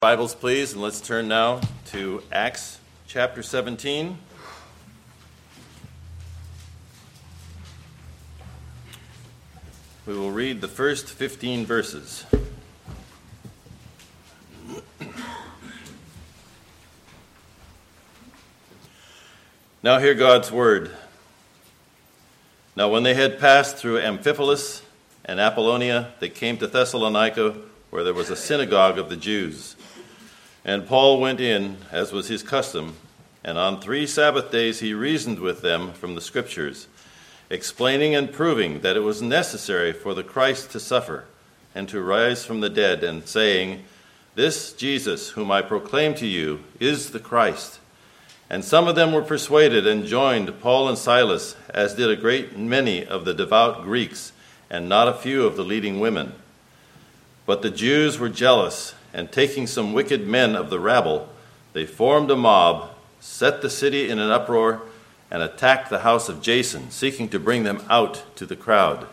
Bibles, please, and let's turn now to Acts chapter 17. We will read the first 15 verses. Now hear God's word. Now when they had passed through Amphipolis and Apollonia, they came to Thessalonica, where there was a synagogue of the Jews. And Paul went in, as was his custom, and on 3 Sabbath days he reasoned with them from the Scriptures, explaining and proving that it was necessary for the Christ to suffer and to rise from the dead, and saying, "This Jesus, whom I proclaim to you, is the Christ." And some of them were persuaded and joined Paul and Silas, as did a great many of the devout Greeks, and not a few of the leading women. But the Jews were jealous, and taking some wicked men of the rabble, they formed a mob, set the city in an uproar, and attacked the house of Jason, seeking to bring them out to the crowd.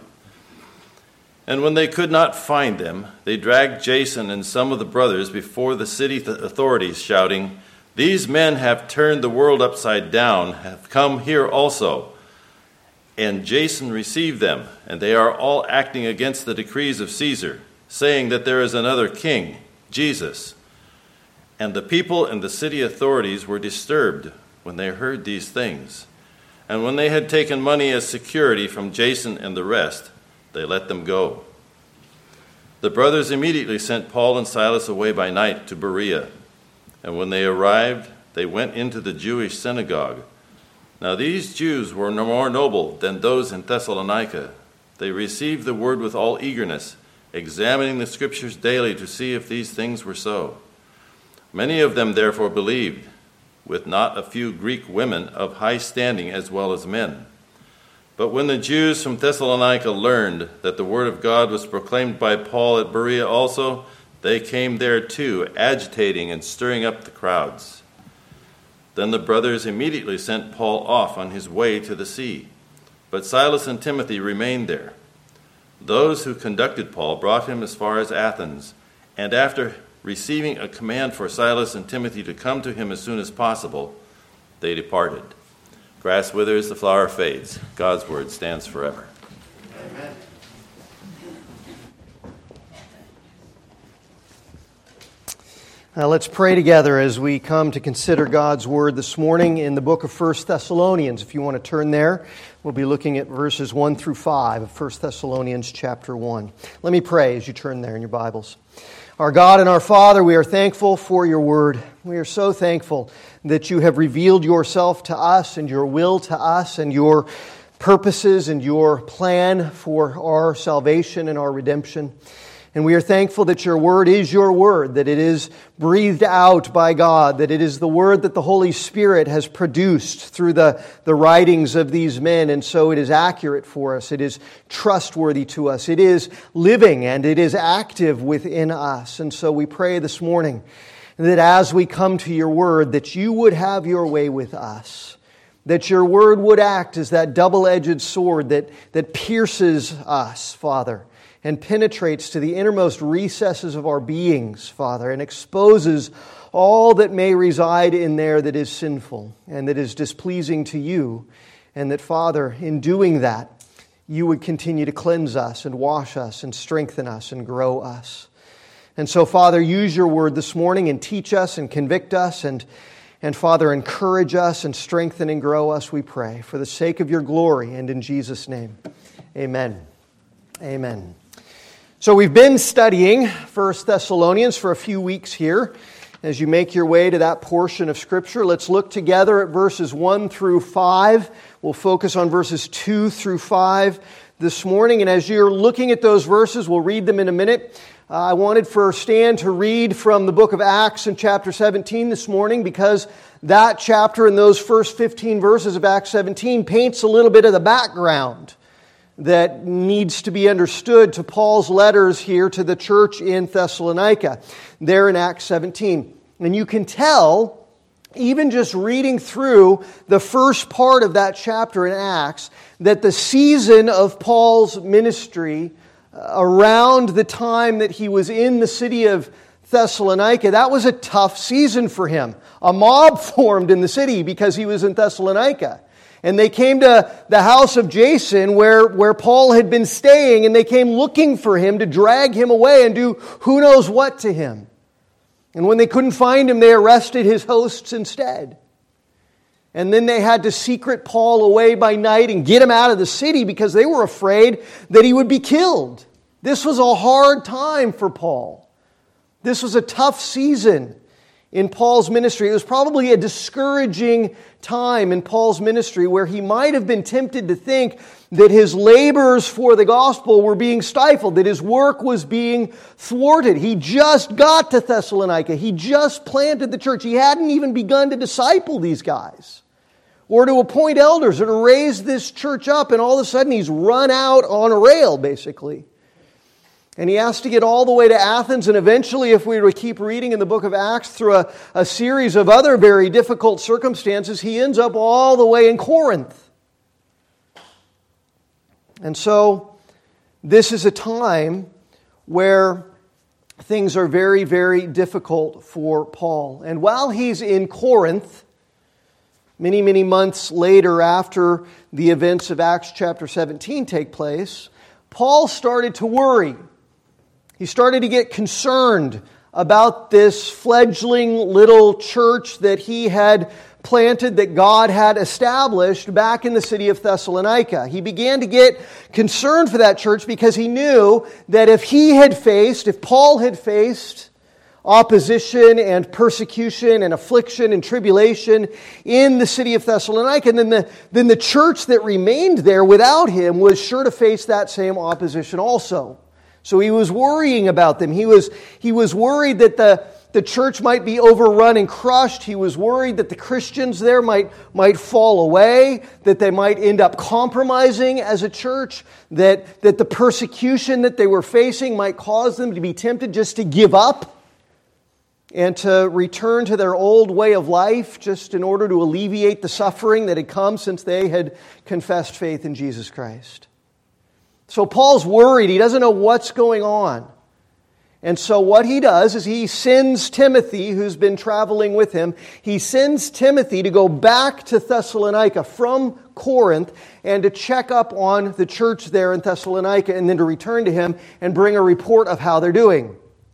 And when they could not find them, they dragged Jason and some of the brothers before the city authorities, shouting, "These men have turned the world upside down, have come here also." And Jason received them, and they are all acting against the decrees of Caesar, saying that there is another king, Jesus. And the people and the city authorities were disturbed when they heard these things. And when they had taken money as security from Jason and the rest, they let them go. The brothers immediately sent Paul and Silas away by night to Berea. And when they arrived, they went into the Jewish synagogue. Now these Jews were no more noble than those in Thessalonica. They received the word with all eagerness, examining the Scriptures daily to see if these things were so. Many of them therefore believed, with not a few Greek women of high standing as well as men. But when the Jews from Thessalonica learned that the word of God was proclaimed by Paul at Berea also, they came there too, agitating and stirring up the crowds. Then the brothers immediately sent Paul off on his way to the sea, but Silas and Timothy remained there. Those who conducted Paul brought him as far as Athens, and after receiving a command for Silas and Timothy to come to him as soon as possible, they departed. Grass withers, the flower fades. God's word stands forever. Amen. Let's pray together as we come to consider God's word this morning in the book of 1 Thessalonians. If you want to turn there, we'll be looking at verses 1 through 5 of 1 Thessalonians chapter 1. Let me pray as you turn there in your Bibles. Our God and our Father, we are thankful for your word. We are so thankful that you have revealed yourself to us and your will to us and your purposes and your plan for our salvation and our redemption. And we are thankful that your word is your word, that it is breathed out by God, that it is the word that the Holy Spirit has produced through the writings of these men, and so it is accurate for us, it is trustworthy to us, it is living, and it is active within us. And so we pray this morning that as we come to your word, that you would have your way with us, that your word would act as that double-edged sword that pierces us, Father, and penetrates to the innermost recesses of our beings, Father, and exposes all that may reside in there that is sinful and that is displeasing to you. And that, Father, in doing that, you would continue to cleanse us and wash us and strengthen us and grow us. And so, Father, use your word this morning and teach us and convict us and Father, encourage us and strengthen and grow us, we pray, for the sake of your glory and in Jesus' name. Amen. Amen. So we've been studying 1 Thessalonians for a few weeks here. As you make your way to that portion of Scripture, let's look together at verses 1 through 5. We'll focus on verses 2 through 5 this morning. And as you're looking at those verses, we'll read them in a minute. I wanted for Stan to read from the book of Acts in chapter 17 this morning, because that chapter and those first 15 verses of Acts 17 paints a little bit of the background that needs to be understood to Paul's letters here to the church in Thessalonica, there in Acts 17. And you can tell, even just reading through the first part of that chapter in Acts, that the season of Paul's ministry around the time that he was in the city of Thessalonica, that was a tough season for him. A mob formed in the city because he was in Thessalonica. And they came to the house of Jason where Paul had been staying, and they came looking for him to drag him away and do who knows what to him. And when they couldn't find him, they arrested his hosts instead. And then they had to secret Paul away by night and get him out of the city because they were afraid that he would be killed. This was a hard time for Paul. This was a tough season in Paul's ministry. It was probably a discouraging time in Paul's ministry where he might have been tempted to think that his labors for the gospel were being stifled, that his work was being thwarted. He just got to Thessalonica. He just planted the church. He hadn't even begun to disciple these guys or to appoint elders or to raise this church up, and all of a sudden he's run out on a rail, basically. And he has to get all the way to Athens, and eventually, if we were to keep reading in the book of Acts through a series of other very difficult circumstances, he ends up all the way in Corinth. And so, this is a time where things are very, very difficult for Paul. And while he's in Corinth, many, many months later after the events of Acts chapter 17 take place, Paul started to worry. He started to get concerned about this fledgling little church that he had planted, that God had established back in the city of Thessalonica. He began to get concerned for that church because he knew that if Paul had faced opposition and persecution and affliction and tribulation in the city of Thessalonica, and then the church that remained there without him was sure to face that same opposition also. So he was worrying about them. He was worried that the church might be overrun and crushed. He was worried that the Christians there might fall away, that they might end up compromising as a church, that the persecution that they were facing might cause them to be tempted just to give up and to return to their old way of life just in order to alleviate the suffering that had come since they had confessed faith in Jesus Christ. So Paul's worried. He doesn't know what's going on. And so what he does is he sends Timothy, who's been traveling with him, he sends Timothy to go back to Thessalonica from Corinth and to check up on the church there in Thessalonica and then to return to him and bring a report of how they're doing.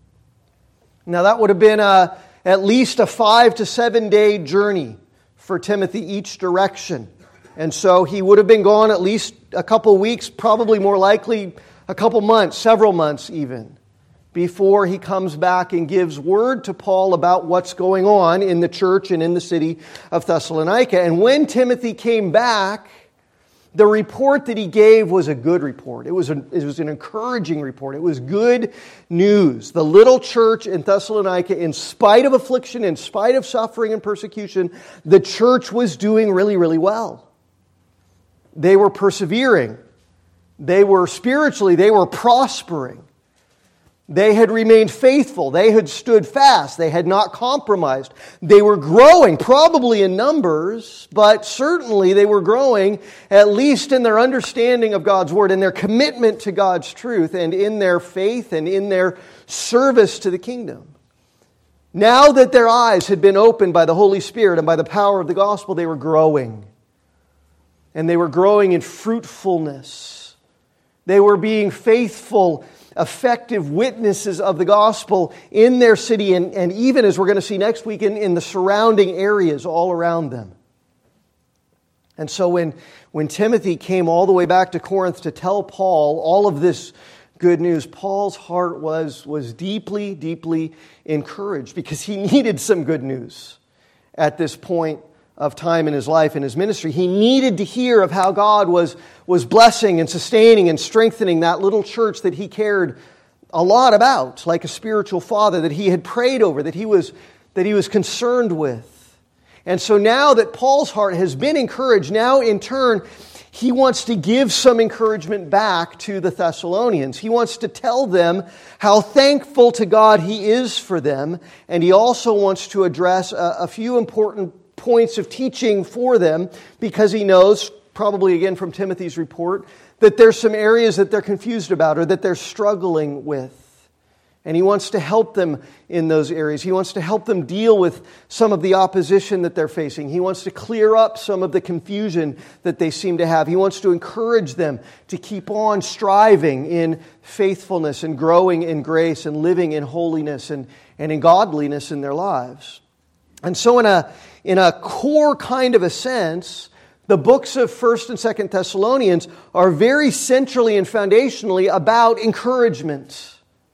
Now that would have been at least a 5 to 7 day journey for Timothy each direction. And so he would have been gone at least a couple weeks, probably more likely a couple months, several months even, before he comes back and gives word to Paul about what's going on in the church and in the city of Thessalonica. And when Timothy came back, the report that he gave was a good report. It was an encouraging report. It was good news. The little church in Thessalonica, in spite of affliction, in spite of suffering and persecution, the church was doing really, really well. They were persevering. They were prospering. They had remained faithful. They had stood fast. They had not compromised. They were growing, probably in numbers, but certainly they were growing, at least in their understanding of God's Word, in their commitment to God's truth, and in their faith and in their service to the kingdom. Now that their eyes had been opened by the Holy Spirit and by the power of the gospel, they were growing. And they were growing in fruitfulness. They were being faithful, effective witnesses of the gospel in their city and even, as we're going to see next week, in the surrounding areas all around them. And so when Timothy came all the way back to Corinth to tell Paul all of this good news, Paul's heart was deeply, deeply encouraged because he needed some good news at this point of time in his life and his ministry. He needed to hear of how God was blessing and sustaining and strengthening that little church that he cared a lot about, like a spiritual father, that he had prayed over, that he was concerned with. And so now that Paul's heart has been encouraged, now in turn, he wants to give some encouragement back to the Thessalonians. He wants to tell them how thankful to God he is for them, and he also wants to address a few important points of teaching for them, because he knows, probably again from Timothy's report, that there's some areas that they're confused about or that they're struggling with. And He wants to help them in those areas. He wants to help them deal with some of the opposition that they're facing. He wants to clear up some of the confusion that they seem to have. He wants to encourage them to keep on striving in faithfulness and growing in grace and living in holiness and in godliness in their lives. And so in a core kind of a sense, the books of 1st and 2nd Thessalonians are very centrally and foundationally about encouragement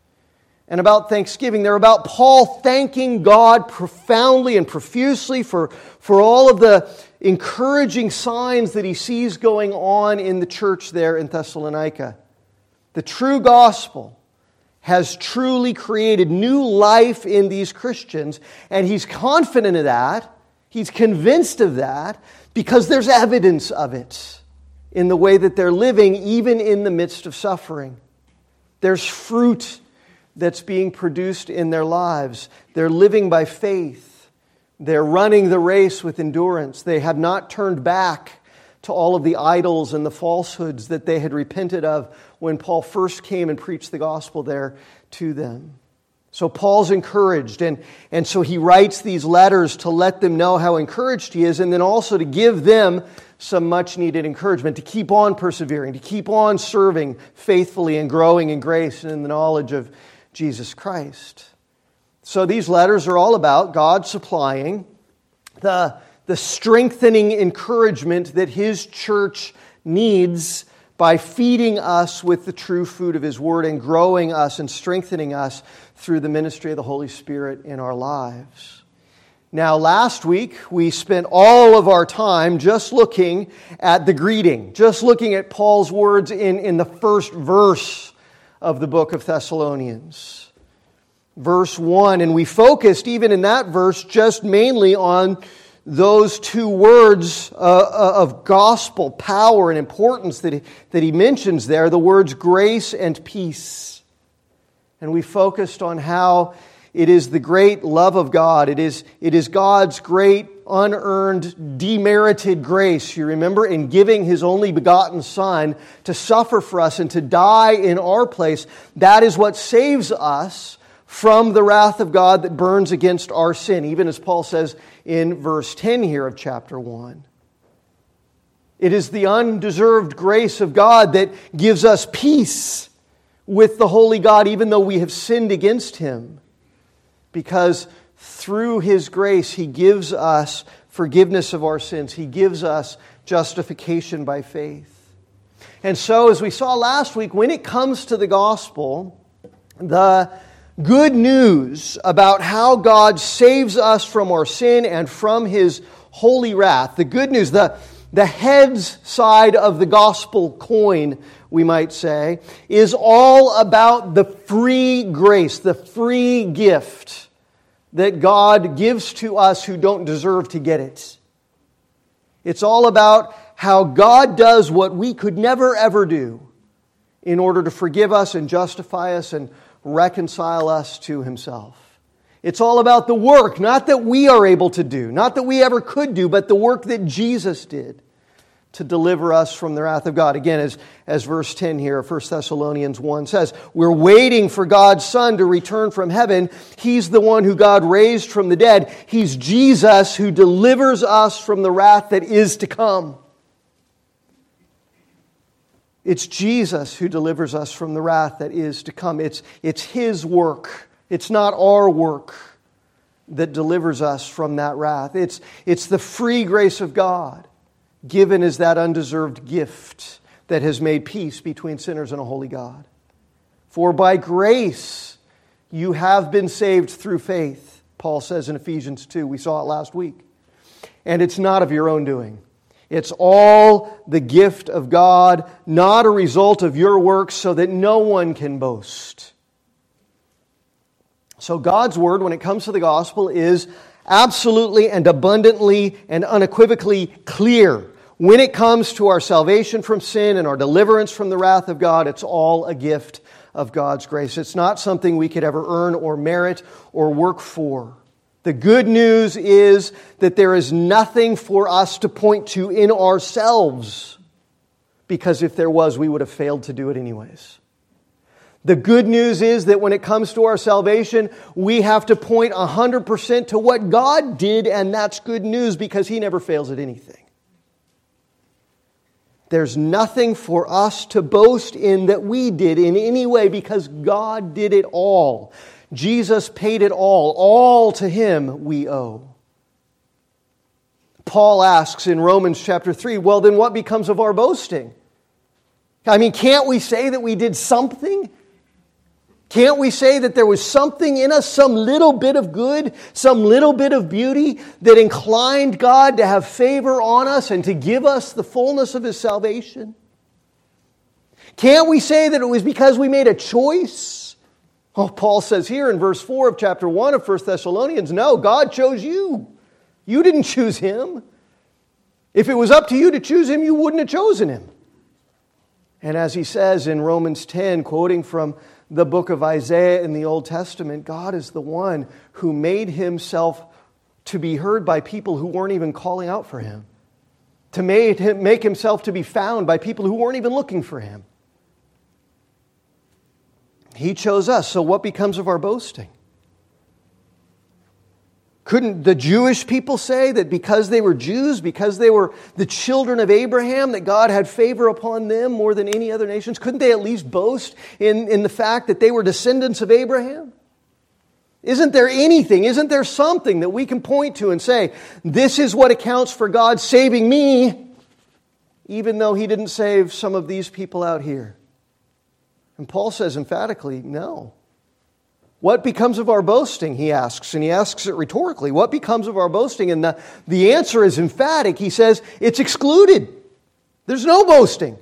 and about thanksgiving. They're about Paul thanking God profoundly and profusely for all of the encouraging signs that he sees going on in the church there in Thessalonica. The true gospel has truly created new life in these Christians, and he's confident of that. He's convinced of that because there's evidence of it in the way that they're living, even in the midst of suffering. There's fruit that's being produced in their lives. They're living by faith. They're running the race with endurance. They have not turned back to all of the idols and the falsehoods that they had repented of when Paul first came and preached the gospel there to them. So Paul's encouraged, and so he writes these letters to let them know how encouraged he is, and then also to give them some much-needed encouragement, to keep on persevering, to keep on serving faithfully and growing in grace and in the knowledge of Jesus Christ. So these letters are all about God supplying the strengthening encouragement that His church needs by feeding us with the true food of His Word and growing us and strengthening us through the ministry of the Holy Spirit in our lives. Now, last week, we spent all of our time just looking at the greeting, just looking at Paul's words in the first verse of the book of Thessalonians. Verse 1, and we focused even in that verse just mainly on those two words of gospel power and importance that he mentions there, the words grace and peace. And we focused on how it is the great love of God. It is God's great unearned, demerited grace, you remember, in giving His only begotten Son to suffer for us and to die in our place. That is what saves us from the wrath of God that burns against our sin, even as Paul says in verse 10 here of chapter 1. It is the undeserved grace of God that gives us peace with the holy God, even though we have sinned against Him. Because through His grace, He gives us forgiveness of our sins. He gives us justification by faith. And so, as we saw last week, when it comes to the gospel, the good news about how God saves us from our sin and from His holy wrath, the good news, the head's side of the gospel coin, we might say, is all about the free grace, the free gift that God gives to us who don't deserve to get it. It's all about how God does what we could never ever do in order to forgive us and justify us and reconcile us to Himself. It's all about the work, not that we are able to do, not that we ever could do, but the work that Jesus did to deliver us from the wrath of God. Again, as verse 10 here of 1 Thessalonians 1 says, we're waiting for God's Son to return from heaven. He's the one who God raised from the dead. He's Jesus who delivers us from the wrath that is to come. It's Jesus who delivers us from the wrath that is to come. It's His work. It's not our work that delivers us from that wrath. It's the free grace of God given as that undeserved gift that has made peace between sinners and a holy God. For by grace you have been saved through faith, Paul says in Ephesians 2. We saw it last week. And it's not of your own doing. It's all the gift of God, not a result of your works, so that no one can boast. So God's Word, when it comes to the gospel, is absolutely and abundantly and unequivocally clear. When it comes to our salvation from sin and our deliverance from the wrath of God, it's all a gift of God's grace. It's not something we could ever earn or merit or work for. The good news is that there is nothing for us to point to in ourselves, because if there was, we would have failed to do it anyways. The good news is that when it comes to our salvation, we have to point 100% to what God did, and that's good news because He never fails at anything. There's nothing for us to boast in that we did in any way because God did it all. Jesus paid it all. All to Him we owe. Paul asks in Romans chapter 3, well, then what becomes of our boasting? I mean, can't we say that we did something? Can't we say that there was something in us, some little bit of good, some little bit of beauty that inclined God to have favor on us and to give us the fullness of His salvation? Can't we say that it was because we made a choice? Oh, Paul says here in verse 4 of chapter 1 of 1 Thessalonians, no, God chose you. You didn't choose Him. If it was up to you to choose Him, you wouldn't have chosen Him. And as he says in Romans 10, quoting from the book of Isaiah in the Old Testament, God is the one who made Himself to be heard by people who weren't even calling out for Him. To make Himself to be found by people who weren't even looking for Him. He chose us, so what becomes of our boasting? Couldn't the Jewish people say that because they were Jews, because they were the children of Abraham, that God had favor upon them more than any other nations? Couldn't they at least boast in the fact that they were descendants of Abraham? Isn't there anything, isn't there something that we can point to and say, this is what accounts for God saving me, even though He didn't save some of these people out here? And Paul says emphatically, no. What becomes of our boasting, he asks, and he asks it rhetorically. What becomes of our boasting? And the answer is emphatic. He says, it's excluded. There's no boasting.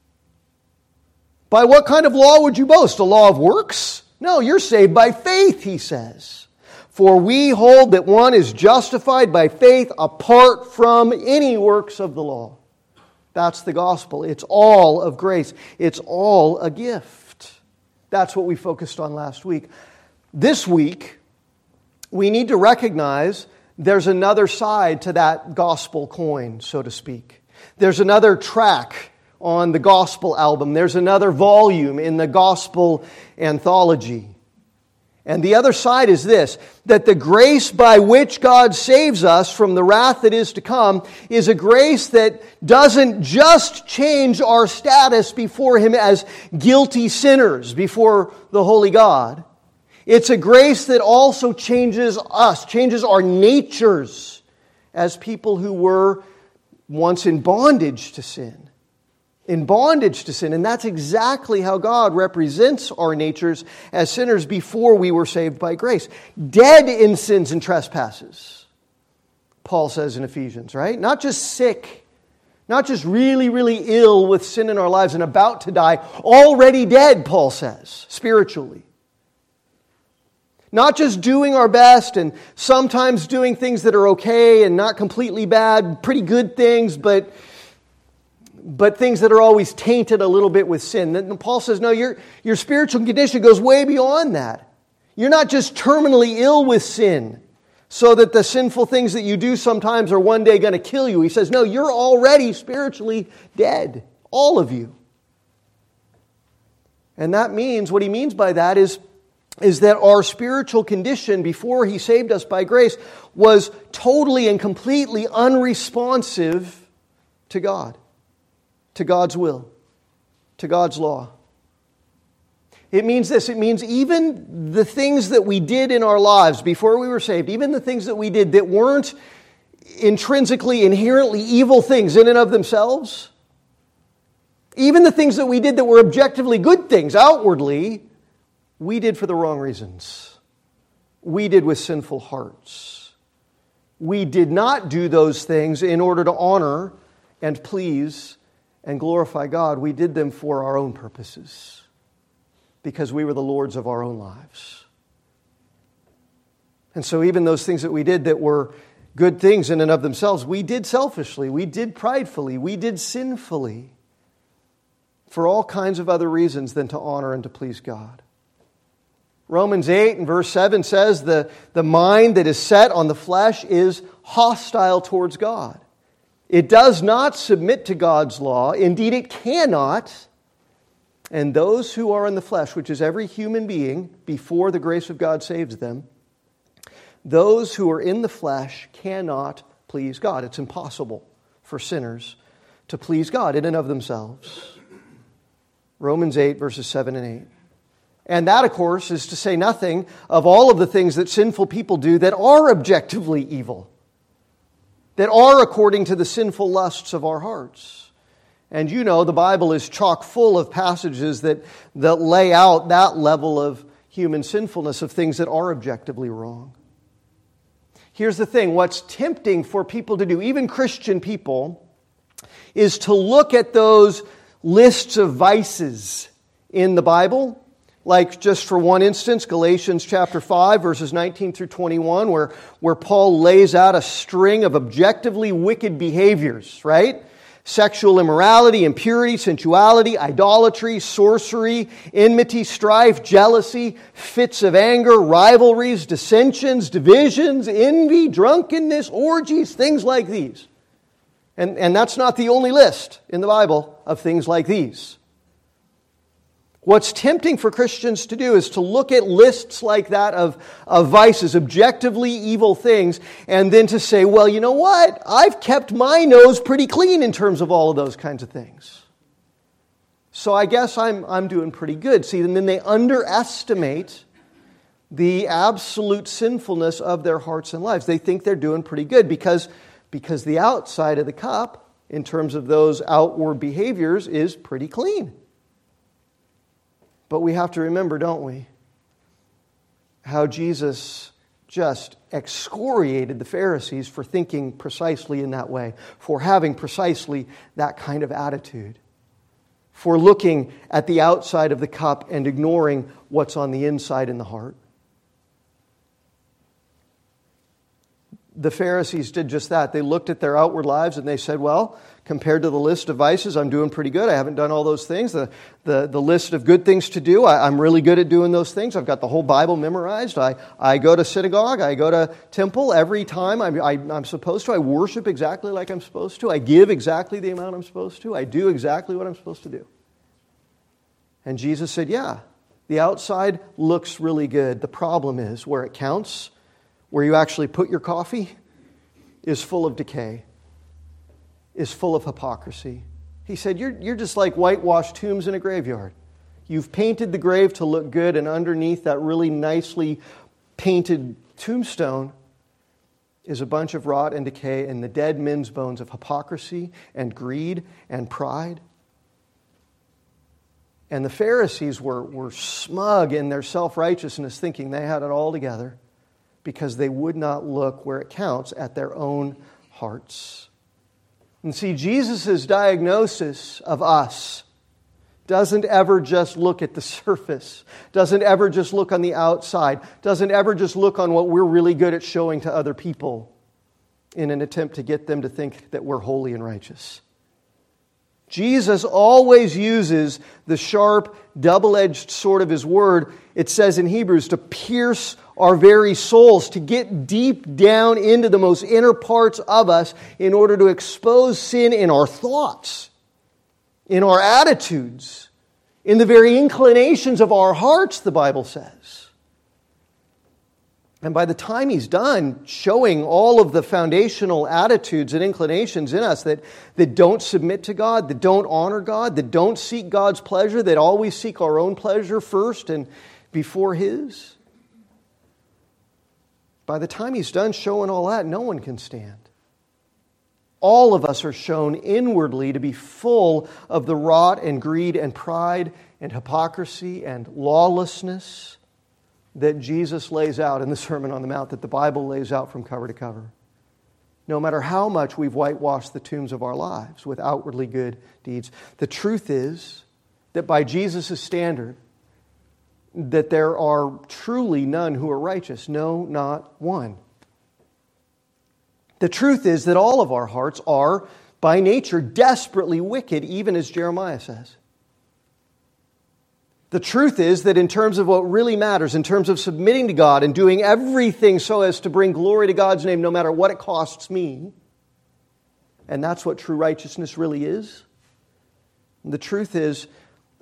By what kind of law would you boast? A law of works? No, you're saved by faith, he says. For we hold that one is justified by faith apart from any works of the law. That's the gospel. It's all of grace. It's all a gift. That's what we focused on last week. This week, we need to recognize there's another side to that gospel coin, so to speak. There's another track on the gospel album. There's another volume in the gospel anthology. And the other side is this, that the grace by which God saves us from the wrath that is to come is a grace that doesn't just change our status before Him as guilty sinners before the holy God. It's a grace that also changes us, changes our natures as people who were once in bondage to sin. In bondage to sin. And that's exactly how God represents our natures as sinners before we were saved by grace. Dead in sins and trespasses, Paul says in Ephesians, right? Not just sick, not just really, really ill with sin in our lives and about to die. Already dead, Paul says, spiritually. Not just doing our best and sometimes doing things that are okay and not completely bad, pretty good things, but things that are always tainted a little bit with sin. Then Paul says, no, your spiritual condition goes way beyond that. You're not just terminally ill with sin so that the sinful things that you do sometimes are one day going to kill you. He says, no, you're already spiritually dead. All of you. And that means, what he means by that is that our spiritual condition before He saved us by grace was totally and completely unresponsive to God, to God's will, to God's law. It means this, it means even the things that we did in our lives before we were saved, even the things that we did that weren't intrinsically, inherently evil things in and of themselves, even the things that we did that were objectively good things outwardly, we did for the wrong reasons. We did with sinful hearts. We did not do those things in order to honor and please and glorify God. We did them for our own purposes because we were the lords of our own lives. And so even those things that we did that were good things in and of themselves, we did selfishly, we did pridefully, we did sinfully for all kinds of other reasons than to honor and to please God. Romans 8 and verse 7 says the mind that is set on the flesh is hostile towards God. It does not submit to God's law. Indeed, it cannot. And those who are in the flesh, which is every human being before the grace of God saves them, those who are in the flesh cannot please God. It's impossible for sinners to please God in and of themselves. Romans 8, verses 7 and 8. And that, of course, is to say nothing of all of the things that sinful people do that are objectively evil, that are according to the sinful lusts of our hearts. And you know, the Bible is chock full of passages that lay out that level of human sinfulness, of things that are objectively wrong. Here's the thing, what's tempting for people to do, even Christian people, is to look at those lists of vices in the Bible, like just for one instance, Galatians chapter 5, verses 19 through 21, where Paul lays out a string of objectively wicked behaviors, right? Sexual immorality, impurity, sensuality, idolatry, sorcery, enmity, strife, jealousy, fits of anger, rivalries, dissensions, divisions, envy, drunkenness, orgies, things like these. And that's not the only list in the Bible of things like these. What's tempting for Christians to do is to look at lists like that of vices, objectively evil things, and then to say, well, you know what? I've kept my nose pretty clean in terms of all of those kinds of things. So I guess I'm doing pretty good. See, and then they underestimate the absolute sinfulness of their hearts and lives. They think they're doing pretty good because the outside of the cup, in terms of those outward behaviors, is pretty clean. But we have to remember, don't we, how Jesus just excoriated the Pharisees for thinking precisely in that way, for having precisely that kind of attitude, for looking at the outside of the cup and ignoring what's on the inside in the heart. The Pharisees did just that. They looked at their outward lives and they said, well, compared to the list of vices, I'm doing pretty good. I haven't done all those things. The list of good things to do, I'm really good at doing those things. I've got the whole Bible memorized. I go to synagogue. I go to temple every time I'm supposed to. I worship exactly like I'm supposed to. I give exactly the amount I'm supposed to. I do exactly what I'm supposed to do. And Jesus said, yeah, the outside looks really good. The problem is where it counts, where you actually put your coffee, is full of decay, is full of hypocrisy. He said, you're just like whitewashed tombs in a graveyard. You've painted the grave to look good, and underneath that really nicely painted tombstone is a bunch of rot and decay and the dead men's bones of hypocrisy and greed and pride. And the Pharisees were smug in their self-righteousness, thinking they had it all together, because they would not look where it counts at their own hearts. And see, Jesus' diagnosis of us doesn't ever just look at the surface, doesn't ever just look on the outside, doesn't ever just look on what we're really good at showing to other people in an attempt to get them to think that we're holy and righteous. Jesus always uses the sharp, double-edged sword of His Word, it says in Hebrews, to pierce our very souls, to get deep down into the most inner parts of us in order to expose sin in our thoughts, in our attitudes, in the very inclinations of our hearts, the Bible says. And by the time He's done showing all of the foundational attitudes and inclinations in us that don't submit to God, that don't honor God, that don't seek God's pleasure, that always seek our own pleasure first and before His, by the time He's done showing all that, no one can stand. All of us are shown inwardly to be full of the rot and greed and pride and hypocrisy and lawlessness that Jesus lays out in the Sermon on the Mount, that the Bible lays out from cover to cover. No matter how much we've whitewashed the tombs of our lives with outwardly good deeds, the truth is that by Jesus' standard, that there are truly none who are righteous. No, not one. The truth is that all of our hearts are, by nature, desperately wicked, even as Jeremiah says. The truth is that in terms of what really matters, in terms of submitting to God and doing everything so as to bring glory to God's name, no matter what it costs me, and that's what true righteousness really is. And the truth is,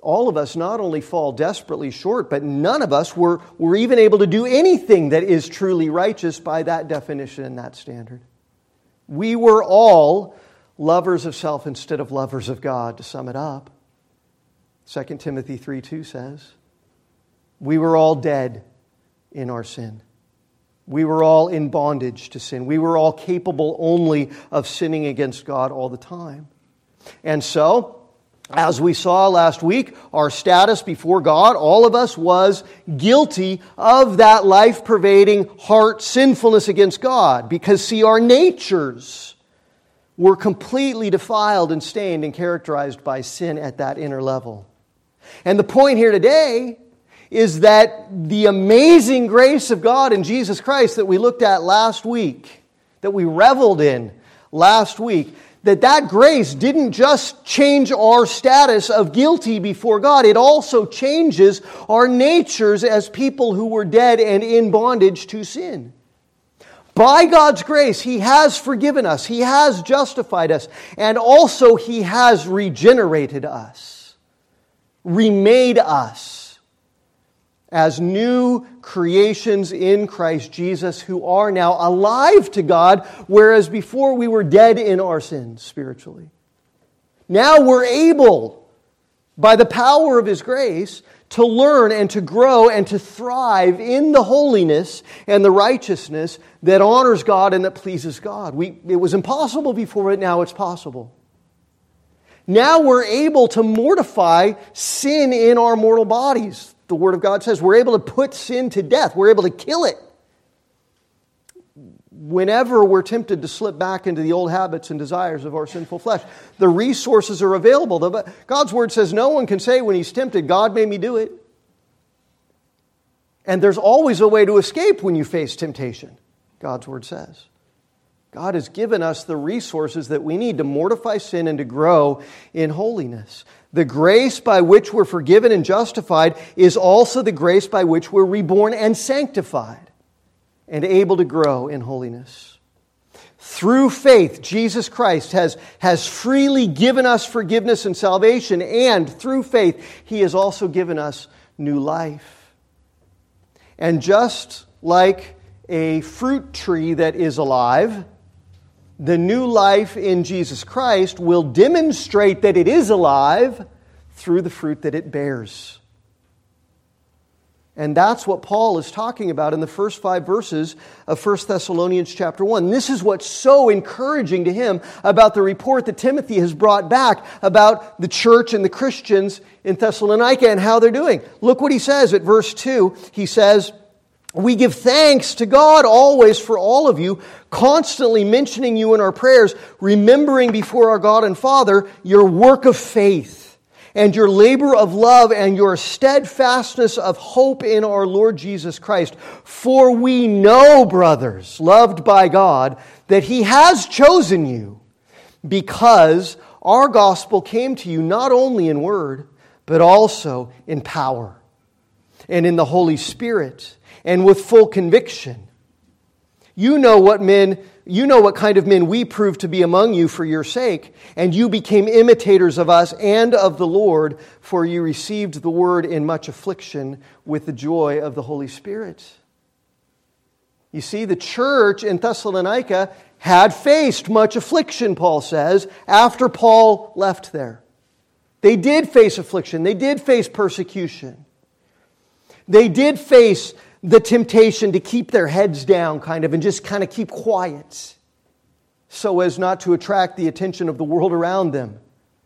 all of us not only fall desperately short, but none of us were even able to do anything that is truly righteous by that definition and that standard. We were all lovers of self instead of lovers of God, to sum it up. 2 Timothy 3:2 says, we were all dead in our sin. We were all in bondage to sin. We were all capable only of sinning against God all the time. And so, as we saw last week, our status before God, all of us, was guilty of that life-pervading heart sinfulness against God. Because, see, our natures were completely defiled and stained and characterized by sin at that inner level. And the point here today is that the amazing grace of God in Jesus Christ that we looked at last week, that we reveled in last week, that grace didn't just change our status of guilty before God, it also changes our natures as people who were dead and in bondage to sin. By God's grace, He has forgiven us, He has justified us, and also He has regenerated us, remade us as new creations in Christ Jesus who are now alive to God, whereas before we were dead in our sins spiritually. Now we're able, by the power of His grace, to learn and to grow and to thrive in the holiness and the righteousness that honors God and that pleases God. It was impossible before, but now it's possible. Now we're able to mortify sin in our mortal bodies. The Word of God says we're able to put sin to death. We're able to kill it. Whenever we're tempted to slip back into the old habits and desires of our sinful flesh, the resources are available. God's Word says no one can say when he's tempted, God made me do it. And there's always a way to escape when you face temptation, God's Word says. God has given us the resources that we need to mortify sin and to grow in holiness. The grace by which we're forgiven and justified is also the grace by which we're reborn and sanctified and able to grow in holiness. Through faith, Jesus Christ has freely given us forgiveness and salvation, and through faith, He has also given us new life. And just like a fruit tree that is alive, the new life in Jesus Christ will demonstrate that it is alive through the fruit that it bears. And that's what Paul is talking about in the first 5 verses of 1 Thessalonians chapter 1. This is what's so encouraging to him about the report that Timothy has brought back about the church and the Christians in Thessalonica and how they're doing. Look what he says at verse 2. He says, we give thanks to God always for all of you, constantly mentioning you in our prayers, remembering before our God and Father your work of faith and your labor of love and your steadfastness of hope in our Lord Jesus Christ. For we know, brothers, loved by God, that He has chosen you because our gospel came to you not only in word, but also in power and in the Holy Spirit, and with full conviction. You know what kind of men we proved to be among you for your sake, and you became imitators of us and of the Lord, for you received the word in much affliction with the joy of the Holy Spirit. You see, the church in Thessalonica had faced much affliction, Paul says, after Paul left there. They did face affliction. They did face persecution. They did face the temptation to keep their heads down and just keep quiet so as not to attract the attention of the world around them.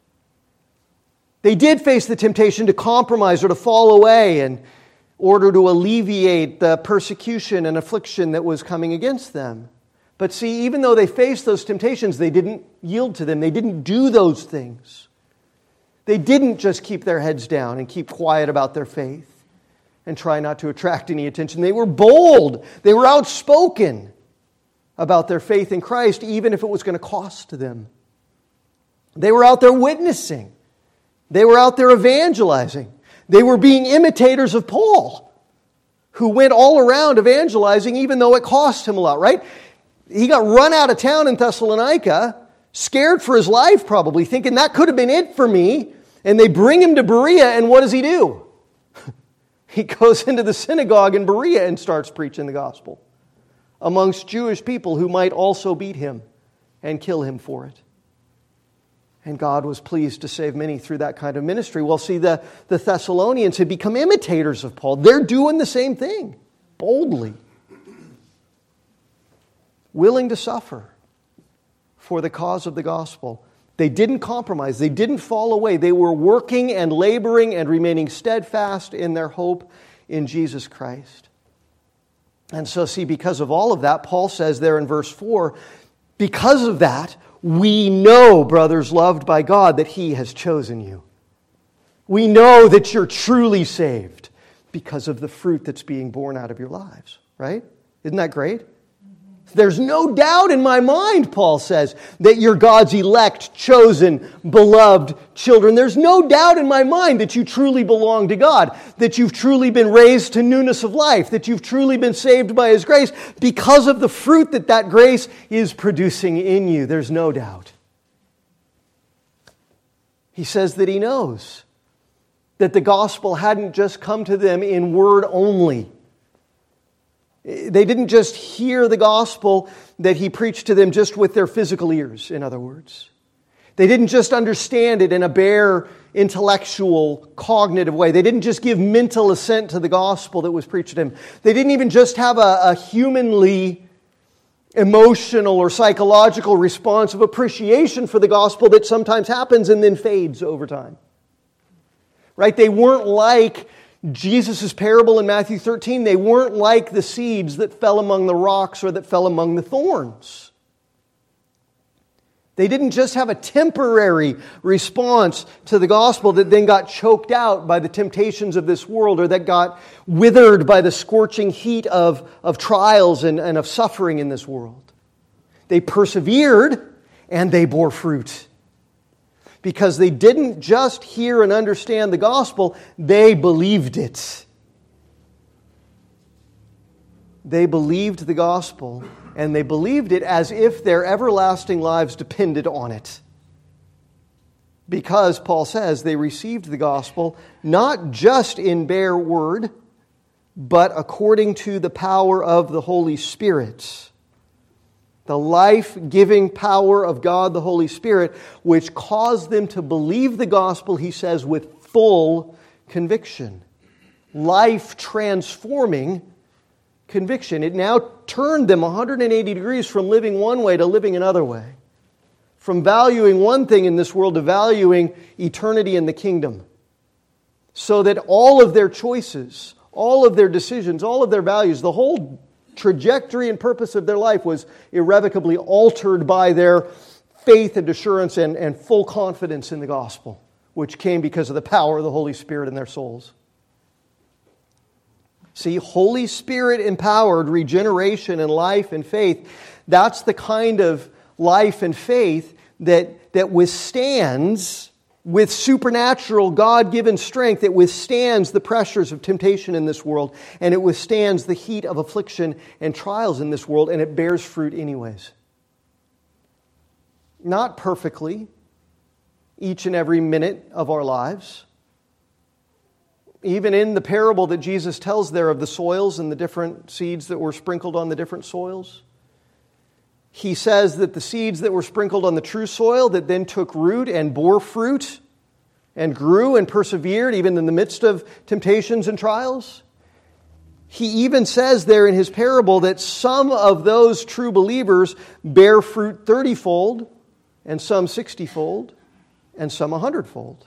They did face the temptation to compromise or to fall away in order to alleviate the persecution and affliction that was coming against them. But see, even though they faced those temptations, they didn't yield to them. They didn't do those things. They didn't just keep their heads down and keep quiet about their faith and try not to attract any attention. They were bold. They were outspoken about their faith in Christ, even if it was going to cost them. They were out there witnessing. They were out there evangelizing. They were being imitators of Paul, who went all around evangelizing even though it cost him a lot, right? He got run out of town in Thessalonica, scared for his life probably, thinking that could have been it for me. And they bring him to Berea, and what does he do? He goes into the synagogue in Berea and starts preaching the gospel amongst Jewish people who might also beat him and kill him for it. And God was pleased to save many through that kind of ministry. Well, see, the Thessalonians had become imitators of Paul. They're doing the same thing, boldly, willing to suffer for the cause of the gospel. They didn't compromise. They didn't fall away. They were working and laboring and remaining steadfast in their hope in Jesus Christ. And so, see, because of all of that, Paul says there in verse 4, because of that, we know, brothers loved by God, that He has chosen you. We know that you're truly saved because of the fruit that's being born out of your lives, right? Isn't that great? There's no doubt in my mind, Paul says, that you're God's elect, chosen, beloved children. There's no doubt in my mind that you truly belong to God, that you've truly been raised to newness of life, that you've truly been saved by His grace because of the fruit that grace is producing in you. There's no doubt. He says that he knows that the gospel hadn't just come to them in word only. They didn't just hear the gospel that he preached to them just with their physical ears, in other words. They didn't just understand it in a bare intellectual, cognitive way. They didn't just give mental assent to the gospel that was preached to them. They didn't even just have a humanly emotional or psychological response of appreciation for the gospel that sometimes happens and then fades over time. Right? They weren't like Jesus' parable in Matthew 13, they weren't like the seeds that fell among the rocks or that fell among the thorns. They didn't just have a temporary response to the gospel that then got choked out by the temptations of this world or that got withered by the scorching heat of trials and of suffering in this world. They persevered and they bore fruit. Because they didn't just hear and understand the gospel, they believed it. They believed the gospel, and they believed it as if their everlasting lives depended on it. Because, Paul says, they received the gospel not just in bare word, but according to the power of the Holy Spirit. The life-giving power of God, the Holy Spirit, which caused them to believe the gospel, he says, with full conviction. Life-transforming conviction. It now turned them 180 degrees from living one way to living another way. From valuing one thing in this world to valuing eternity in the kingdom. So that all of their choices, all of their decisions, all of their values, the whole trajectory and purpose of their life was irrevocably altered by their faith and assurance and full confidence in the gospel, which came because of the power of the Holy Spirit in their souls. See, Holy Spirit empowered regeneration and life and faith, that's the kind of life and faith that withstands with supernatural, God-given strength, it withstands the pressures of temptation in this world, and it withstands the heat of affliction and trials in this world, and it bears fruit anyways. Not perfectly, each and every minute of our lives. Even in the parable that Jesus tells there of the soils and the different seeds that were sprinkled on the different soils, he says that the seeds that were sprinkled on the true soil that then took root and bore fruit and grew and persevered even in the midst of temptations and trials. He even says there in his parable that some of those true believers bear fruit 30-fold and some 60-fold and some 100-fold.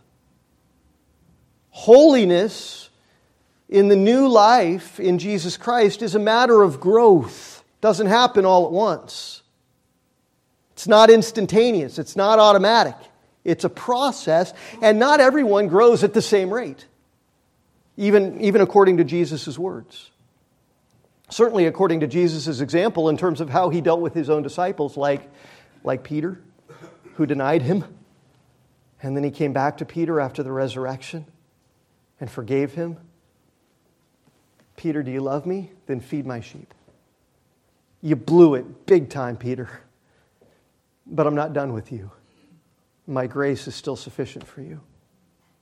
Holiness in the new life in Jesus Christ is a matter of growth. It doesn't happen all at once. It's not instantaneous. It's not automatic. It's a process, and not everyone grows at the same rate, even according to Jesus' words. Certainly according to Jesus' example in terms of how he dealt with his own disciples, like Peter, who denied him, and then he came back to Peter after the resurrection and forgave him. Peter, do you love me? Then feed my sheep. You blew it big time, Peter. But I'm not done with you. My grace is still sufficient for you.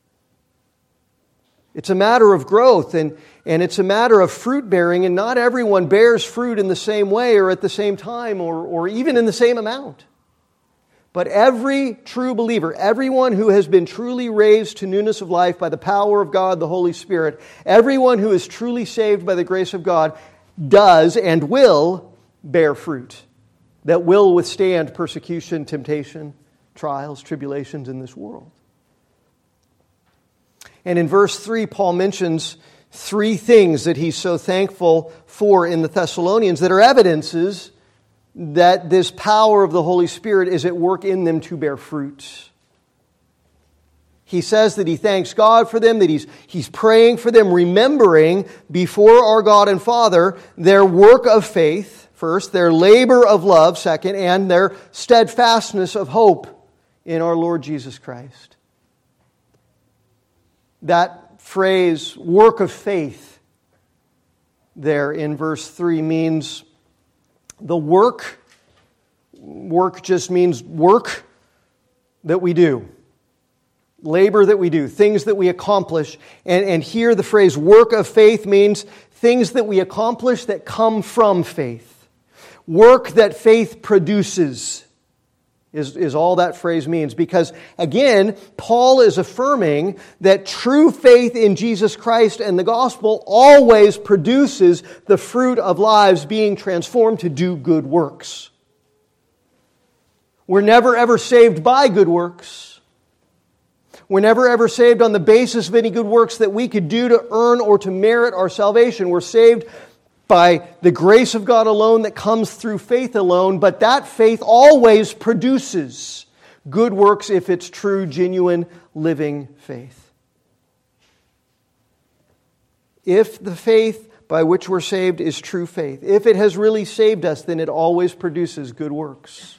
It's a matter of growth, and it's a matter of fruit bearing, and not everyone bears fruit in the same way or at the same time or even in the same amount. But every true believer, everyone who has been truly raised to newness of life by the power of God, the Holy Spirit, everyone who is truly saved by the grace of God does and will bear fruit that will withstand persecution, temptation, trials, tribulations in this world. And in verse 3, Paul mentions three things that he's so thankful for in the Thessalonians that are evidences that this power of the Holy Spirit is at work in them to bear fruit. He says that he thanks God for them, that he's praying for them, remembering before our God and Father their work of faith, first, their labor of love, second, and their steadfastness of hope in our Lord Jesus Christ. That phrase, work of faith, there in verse 3 means the work just means work that we do. Labor that we do, things that we accomplish. And here the phrase work of faith means things that we accomplish that come from faith. Work that faith produces is all that phrase means. Because again, Paul is affirming that true faith in Jesus Christ and the gospel always produces the fruit of lives being transformed to do good works. We're never ever saved by good works. We're never ever saved on the basis of any good works that we could do to earn or to merit our salvation. We're saved by the grace of God alone that comes through faith alone, but that faith always produces good works if it's true, genuine, living faith. If the faith by which we're saved is true faith, if it has really saved us, then it always produces good works.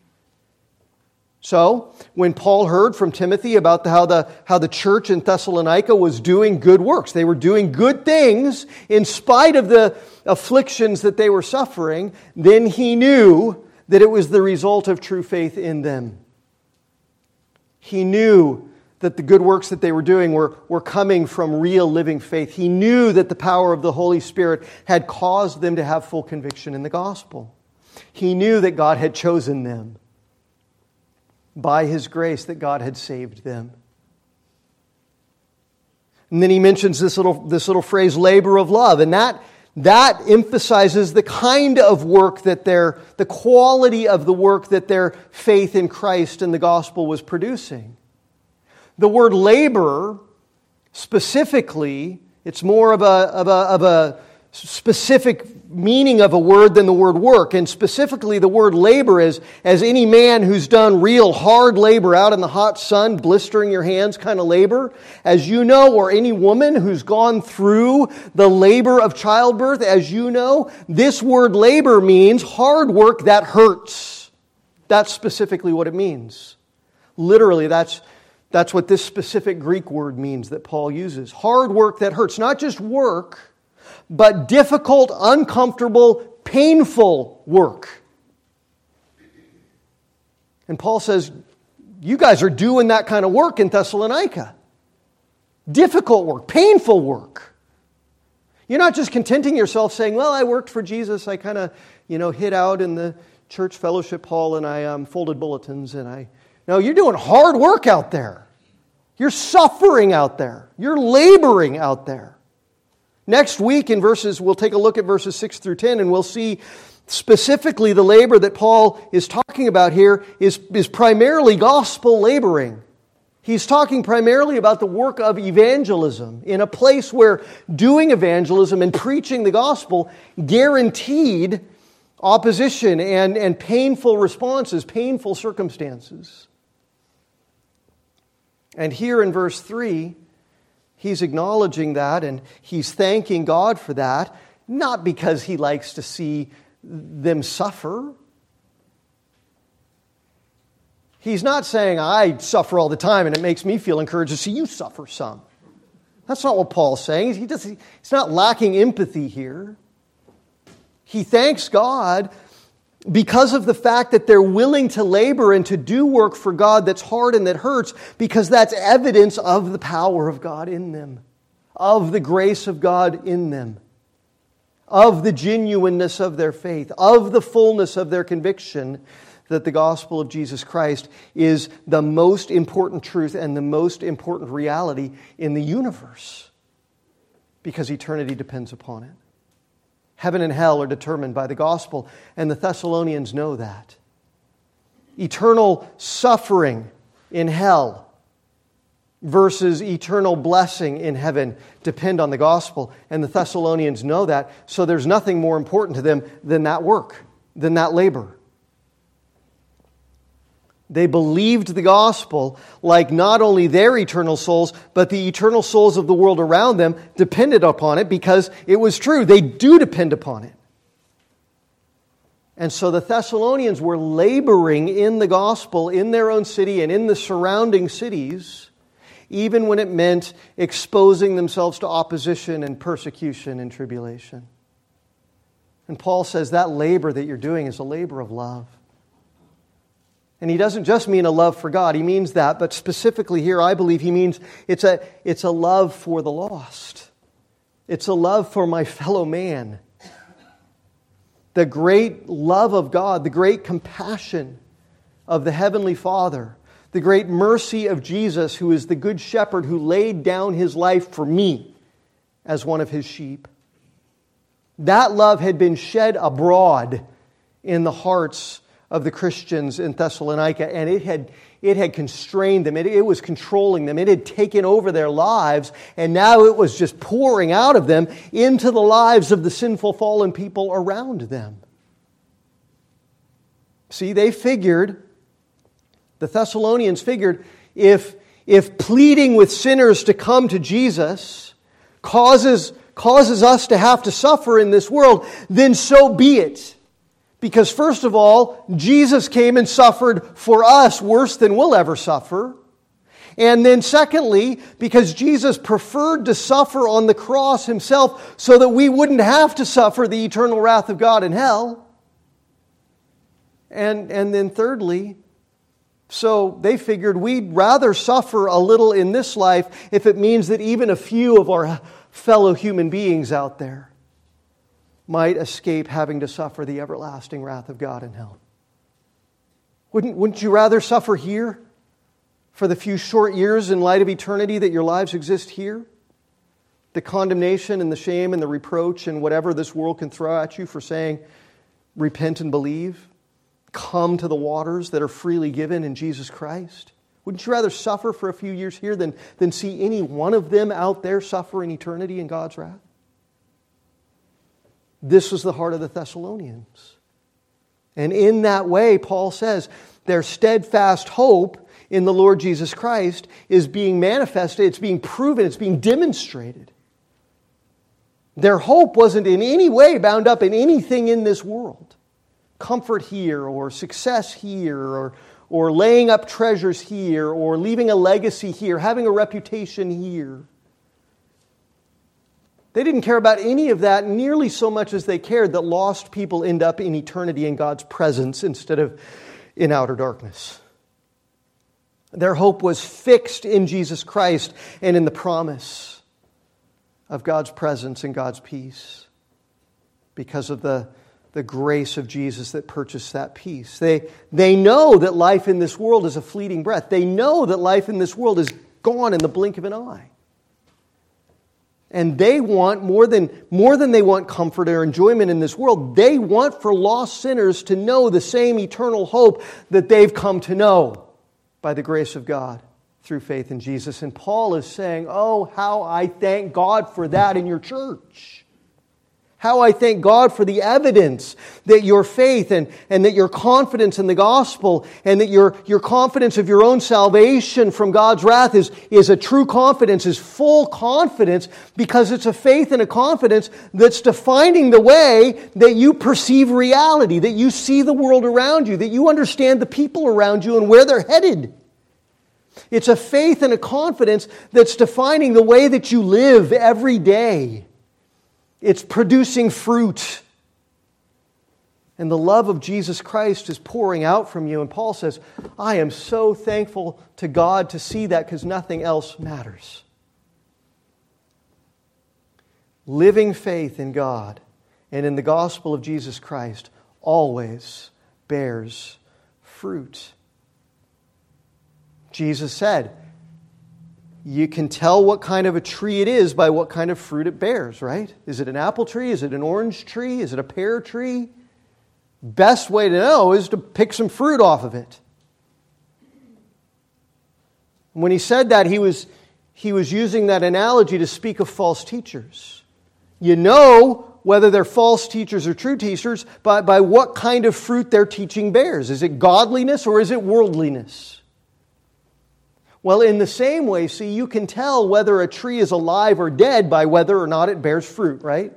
So, when Paul heard from Timothy about how the church in Thessalonica was doing good works, they were doing good things in spite of the afflictions that they were suffering, then he knew that it was the result of true faith in them. He knew that the good works that they were doing were coming from real living faith. He knew that the power of the Holy Spirit had caused them to have full conviction in the gospel. He knew that God had chosen them. By His grace that God had saved them. And then he mentions this little phrase, labor of love. And that emphasizes the kind of work that the quality of the work that their faith in Christ and the gospel was producing. The word labor, specifically, it's more of a specific meaning of a word than the word work. And specifically the word labor is as any man who's done real hard labor out in the hot sun, blistering your hands kind of labor, as you know, or any woman who's gone through the labor of childbirth, as you know, this word labor means hard work that hurts. That's specifically what it means. Literally, that's what this specific Greek word means that Paul uses. Hard work that hurts. Not just work, but difficult, uncomfortable, painful work. And Paul says, you guys are doing that kind of work in Thessalonica. Difficult work, painful work. You're not just contenting yourself saying, well, I worked for Jesus. I kind of, hid out in the church fellowship hall and I folded bulletins. No, you're doing hard work out there. You're suffering out there. You're laboring out there. Next week we'll take a look at verses 6 through 10 and we'll see specifically the labor that Paul is talking about here is primarily gospel laboring. He's talking primarily about the work of evangelism in a place where doing evangelism and preaching the gospel guaranteed opposition and painful responses, painful circumstances. And here in verse 3, he's acknowledging that and he's thanking God for that, not because he likes to see them suffer. He's not saying, I suffer all the time and it makes me feel encouraged to see you suffer some. That's not what Paul's saying. He's not lacking empathy here. He thanks God because of the fact that they're willing to labor and to do work for God that's hard and that hurts, because that's evidence of the power of God in them. of the grace of God in them, of the genuineness of their faith, of the fullness of their conviction that the gospel of Jesus Christ is the most important truth and the most important reality in the universe, because eternity depends upon it. Heaven and hell are determined by the gospel, and the Thessalonians know that. Eternal suffering in hell versus eternal blessing in heaven depend on the gospel, and the Thessalonians know that, so there's nothing more important to them than that work, than that labor. They believed the gospel like not only their eternal souls, but the eternal souls of the world around them depended upon it, because it was true. They do depend upon it. And so the Thessalonians were laboring in the gospel in their own city and in the surrounding cities, even when it meant exposing themselves to opposition and persecution and tribulation. And Paul says that labor that you're doing is a labor of love. And he doesn't just mean a love for God. He means that, but specifically here, I believe he means it's a love for the lost. It's a love for my fellow man. The great love of God, the great compassion of the Heavenly Father, the great mercy of Jesus, who is the good shepherd who laid down his life for me as one of his sheep. That love had been shed abroad in the hearts of the Christians in Thessalonica, and it had constrained them. It was controlling them. It had taken over their lives, and now it was just pouring out of them into the lives of the sinful, fallen people around them. See, the Thessalonians figured, if pleading with sinners to come to Jesus causes us to have to suffer in this world, then so be it. Because first of all, Jesus came and suffered for us worse than we'll ever suffer. And then secondly, because Jesus preferred to suffer on the cross himself so that we wouldn't have to suffer the eternal wrath of God in hell. And then thirdly, so they figured we'd rather suffer a little in this life if it means that even a few of our fellow human beings out there might escape having to suffer the everlasting wrath of God in hell. Wouldn't you rather suffer here for the few short years in light of eternity that your lives exist here? The condemnation and the shame and the reproach and whatever this world can throw at you for saying, repent and believe, come to the waters that are freely given in Jesus Christ. Wouldn't you rather suffer for a few years here than see any one of them out there suffer in eternity in God's wrath? This was the heart of the Thessalonians. And in that way, Paul says, their steadfast hope in the Lord Jesus Christ is being manifested, it's being proven, it's being demonstrated. Their hope wasn't in any way bound up in anything in this world. Comfort here, or success here, or laying up treasures here, or leaving a legacy here, having a reputation here. They didn't care about any of that nearly so much as they cared that lost people end up in eternity in God's presence instead of in outer darkness. Their hope was fixed in Jesus Christ and in the promise of God's presence and God's peace because of the grace of Jesus that purchased that peace. They know that life in this world is a fleeting breath. They know that life in this world is gone in the blink of an eye. And they want, more than they want comfort or enjoyment in this world, they want for lost sinners to know the same eternal hope that they've come to know by the grace of God through faith in Jesus. And Paul is saying, oh, how I thank God for that in your church. How I thank God for the evidence that your faith and that your confidence in the gospel and that your confidence of your own salvation from God's wrath is a true confidence, is full confidence, because it's a faith and a confidence that's defining the way that you perceive reality, that you see the world around you, that you understand the people around you and where they're headed. It's a faith and a confidence that's defining the way that you live every day. It's producing fruit. And the love of Jesus Christ is pouring out from you. And Paul says, I am so thankful to God to see that because nothing else matters. living faith in God and in the gospel of Jesus Christ always bears fruit. Jesus said, you can tell what kind of a tree it is by what kind of fruit it bears, right? Is it an apple tree? Is it an orange tree? Is it a pear tree? Best way to know is to pick some fruit off of it. When he said that, he was using that analogy to speak of false teachers. You know whether they're false teachers or true teachers by what kind of fruit their teaching bears. Is it godliness or is it worldliness? Well, in the same way, see, you can tell whether a tree is alive or dead by whether or not it bears fruit, right?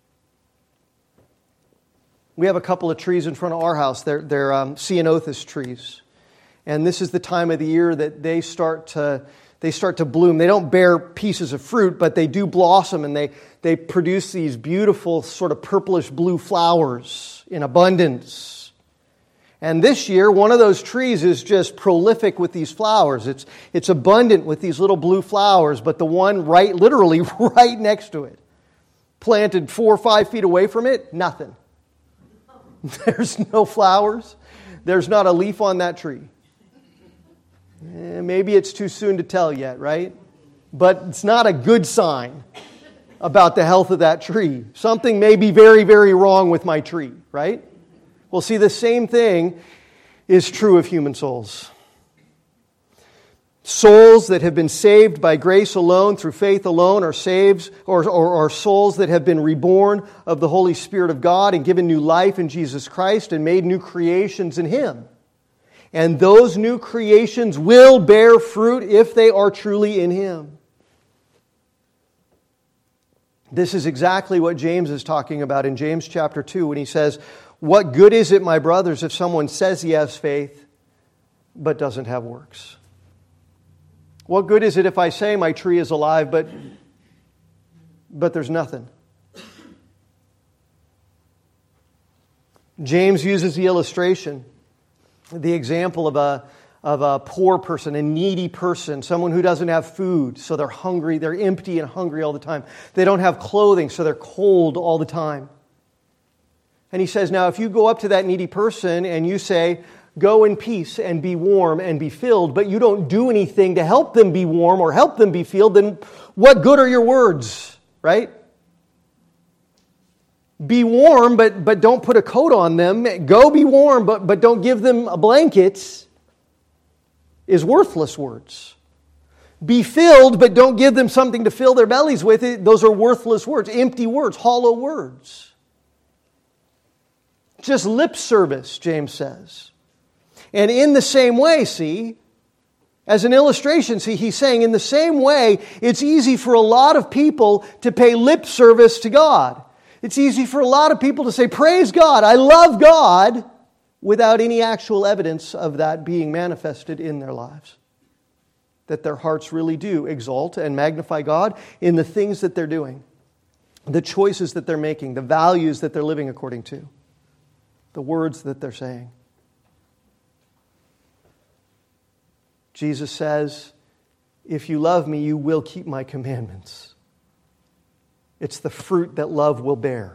We have a couple of trees in front of our house. They're ceanothus trees. And this is the time of the year that they start to bloom. They don't bear pieces of fruit, but they do blossom, and they produce these beautiful sort of purplish blue flowers in abundance. And this year, one of those trees is just prolific with these flowers. It's abundant with these little blue flowers, but the one literally right next to it, planted 4 or 5 feet away from it, nothing. There's no flowers. There's not a leaf on that tree. Maybe it's too soon to tell yet, right? But it's not a good sign about the health of that tree. Something may be very, very wrong with my tree, right? Well, see, the same thing is true of human souls. Souls that have been saved by grace alone, through faith alone, are saved, or souls that have been reborn of the Holy Spirit of God and given new life in Jesus Christ and made new creations in Him. And those new creations will bear fruit if they are truly in Him. This is exactly what James is talking about in James chapter 2 when he says, "What good is it, my brothers, if someone says he has faith but doesn't have works? What good is it if I say my tree is alive but there's nothing?" James uses the illustration, the example of a poor person, a needy person, someone who doesn't have food, so they're hungry, they're empty and hungry all the time. They don't have clothing, so they're cold all the time. And he says, now if you go up to that needy person and you say, "Go in peace and be warm and be filled," but you don't do anything to help them be warm or help them be filled, then what good are your words, right? Be warm, but don't put a coat on them. Go be warm, but don't give them a blanket, is worthless words. Be filled, but don't give them something to fill their bellies with. Those are worthless words, empty words, hollow words. Just lip service, James says. And in the same way, see, as an illustration, see, he's saying in the same way, it's easy for a lot of people to pay lip service to God. It's easy for a lot of people to say, "Praise God, I love God," without any actual evidence of that being manifested in their lives. That their hearts really do exalt and magnify God in the things that they're doing, the choices that they're making, the values that they're living according to, the words that they're saying. Jesus says, "If you love me, you will keep my commandments." It's the fruit that love will bear.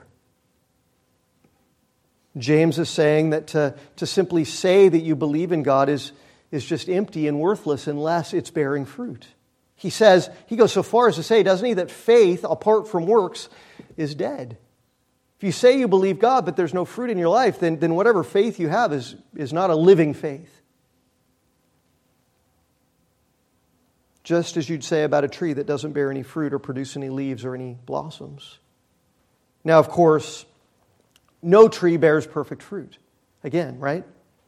James is saying that to simply say that you believe in God is just empty and worthless unless it's bearing fruit. He goes so far as to say, doesn't he, that faith apart from works is dead. If you say you believe God, but there's no fruit in your life, then whatever faith you have is not a living faith. Just as you'd say about a tree that doesn't bear any fruit or produce any leaves or any blossoms. Now, of course, no tree bears perfect fruit. Again, right?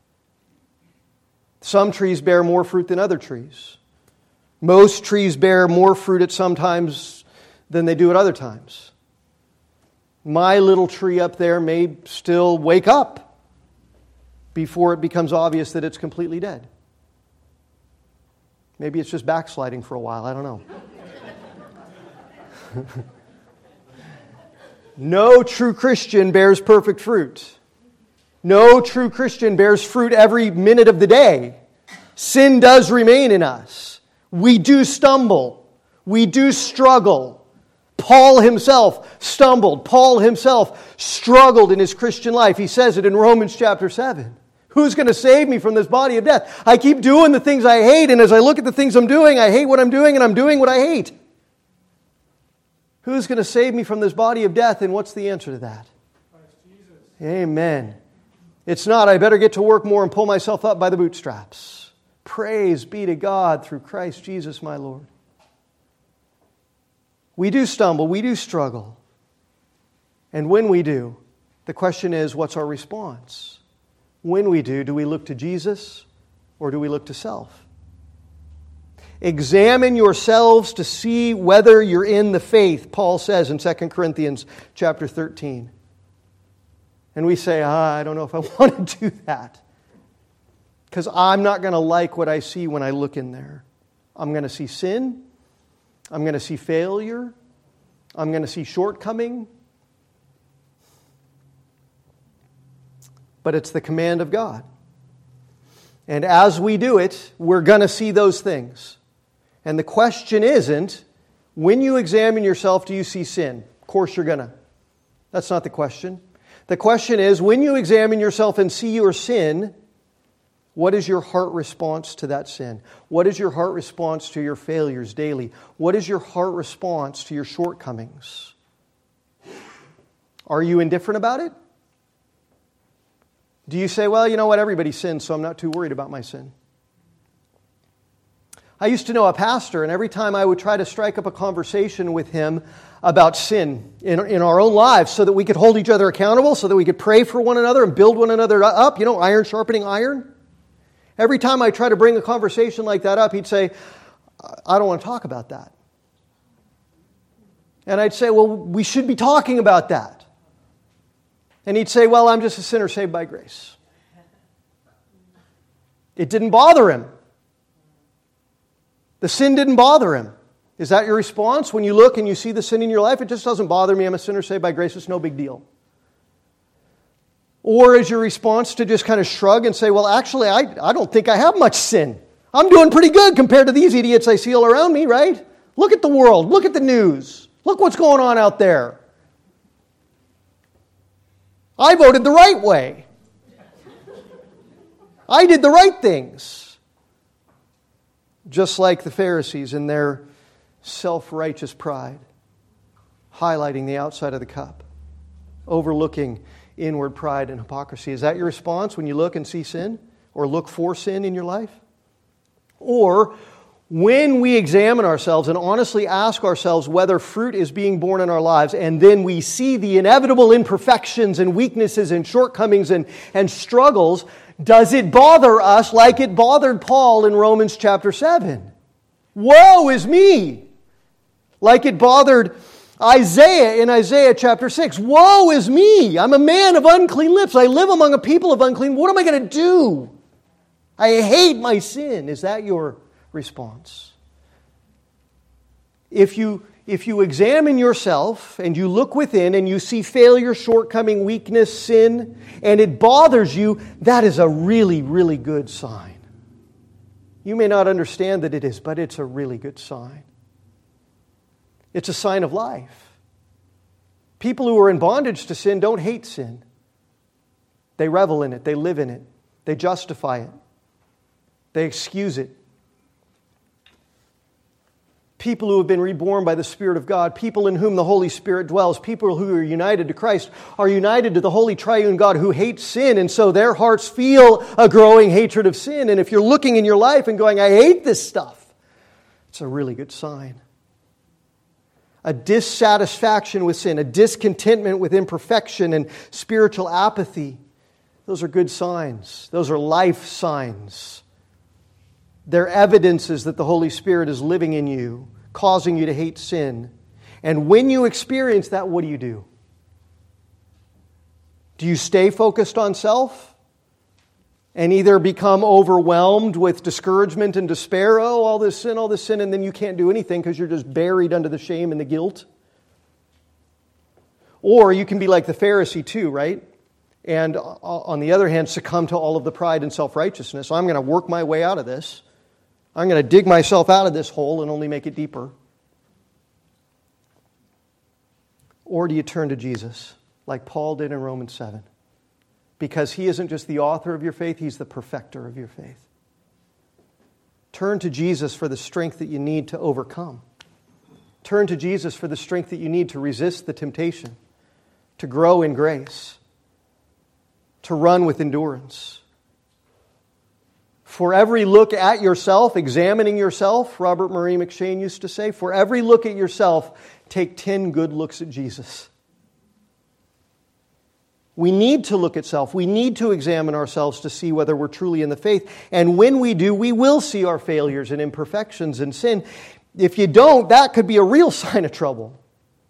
Some trees bear more fruit than other trees. Most trees bear more fruit at some times than they do at other times. My little tree up there may still wake up before it becomes obvious that it's completely dead. Maybe it's just backsliding for a while. I don't know. No true Christian bears perfect fruit. No true Christian bears fruit every minute of the day. Sin does remain in us. We do stumble. We do struggle. Paul himself stumbled. Paul himself struggled in his Christian life. He says it in Romans chapter 7. Who's going to save me from this body of death? I keep doing the things I hate, and as I look at the things I'm doing, I hate what I'm doing, and I'm doing what I hate. Who's going to save me from this body of death? And what's the answer to that? Christ Jesus. Amen. It's not, I better get to work more and pull myself up by the bootstraps. Praise be to God through Christ Jesus my Lord. We do stumble, we do struggle. And when we do, the question is, what's our response? When we do we look to Jesus or do we look to self? Examine yourselves to see whether you're in the faith, Paul says in 2 Corinthians chapter 13. And we say, I don't know if I want to do that. Because I'm not going to like what I see when I look in there. I'm going to see sin. I'm going to see failure. I'm going to see shortcoming. But it's the command of God. And as we do it, we're going to see those things. And the question isn't, when you examine yourself, do you see sin? Of course you're going to. That's not the question. The question is, when you examine yourself and see your sin, what is your heart response to that sin? What is your heart response to your failures daily? What is your heart response to your shortcomings? Are you indifferent about it? Do you say, well, you know what, everybody sins, so I'm not too worried about my sin? I used to know a pastor, and every time I would try to strike up a conversation with him about sin in our own lives so that we could hold each other accountable, so that we could pray for one another and build one another up, iron sharpening iron. Every time I try to bring a conversation like that up, he'd say, I don't want to talk about that. And I'd say, well, we should be talking about that. And he'd say, well, I'm just a sinner saved by grace. It didn't bother him. The sin didn't bother him. Is that your response when you look and you see the sin in your life? It just doesn't bother me. I'm a sinner saved by grace. It's no big deal. Or is your response to just kind of shrug and say, well, actually, I don't think I have much sin. I'm doing pretty good compared to these idiots I see all around me, right? Look at the world. Look at the news. Look what's going on out there. I voted the right way. I did the right things. Just like the Pharisees in their self-righteous pride, highlighting the outside of the cup, overlooking inward pride and hypocrisy. Is that your response when you look and see sin or look for sin in your life? Or when we examine ourselves and honestly ask ourselves whether fruit is being born in our lives, and then we see the inevitable imperfections and weaknesses and shortcomings and struggles, does it bother us like it bothered Paul in Romans chapter 7? Woe is me! Like it bothered Isaiah in Isaiah chapter 6. Woe is me! I'm a man of unclean lips. I live among a people of unclean. What am I going to do? I hate my sin. Is that your response? If you examine yourself and you look within and you see failure, shortcoming, weakness, sin, and it bothers you, that is a really, really good sign. You may not understand that it is, but it's a really good sign. It's a sign of life. People who are in bondage to sin don't hate sin. They revel in it. They live in it. They justify it. They excuse it. People who have been reborn by the Spirit of God, people in whom the Holy Spirit dwells, people who are united to Christ, are united to the Holy Triune God who hates sin, and so their hearts feel a growing hatred of sin. And if you're looking in your life and going, I hate this stuff, it's a really good sign. A dissatisfaction with sin, a discontentment with imperfection and spiritual apathy, those are good signs. Those are life signs. They're evidences that the Holy Spirit is living in you, causing you to hate sin. And when you experience that, what do? Do you stay focused on self and either become overwhelmed with discouragement and despair? Oh, all this sin, and then you can't do anything because you're just buried under the shame and the guilt. Or you can be like the Pharisee too, right? And on the other hand, succumb to all of the pride and self-righteousness. I'm going to work my way out of this. I'm going to dig myself out of this hole and only make it deeper. Or do you turn to Jesus, like Paul did in Romans 7? Because He isn't just the author of your faith, He's the perfecter of your faith. Turn to Jesus for the strength that you need to overcome. Turn to Jesus for the strength that you need to resist the temptation, to grow in grace, to run with endurance. For every look at yourself, examining yourself, Robert Murray McCheyne used to say, for every look at yourself, take 10 good looks at Jesus. We need to look at self. We need to examine ourselves to see whether we're truly in the faith. And when we do, we will see our failures and imperfections and sin. If you don't, that could be a real sign of trouble.